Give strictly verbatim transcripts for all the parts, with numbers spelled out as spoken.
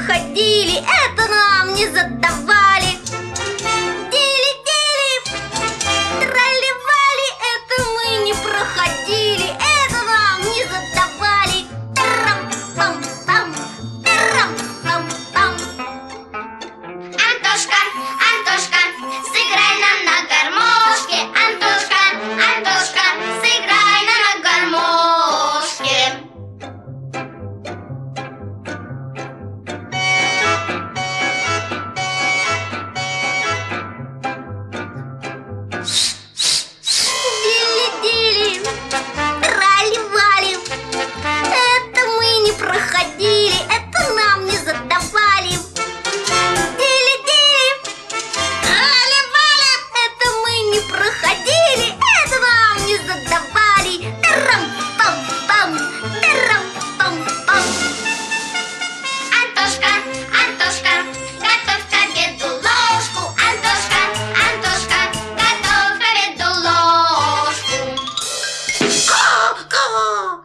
проходили, это нам не задавали. Дили-дили, тролливали, это мы не проходили, это нам не задавали. Тарам-пам-пам, тарам-пам-пам. Антошка, Антошка, сыграй нам на гармошке. Антошка, Антошка, сыграй нам на гармошке. Дили-дили, тролливали, это мы не проходили, это нам не задавали. Дили-дили, тролливали, это мы не проходили, это нам не задавали. Тарам-пам-пам, тарам-пам-пам. Антошка, Антошка, готовь к обеду ложку. Антошка, Антошка, готовь к обеду ложку. Ка-ка.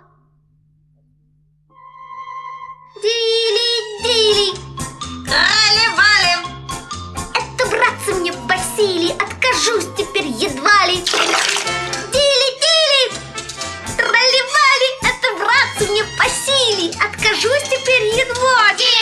Дили-дили, тролливали, это, братцы, мне по силе, откажусь теперь едва ли. Дили-дили, тролливали, это, братцы, мне по силе, откажусь теперь едва ли.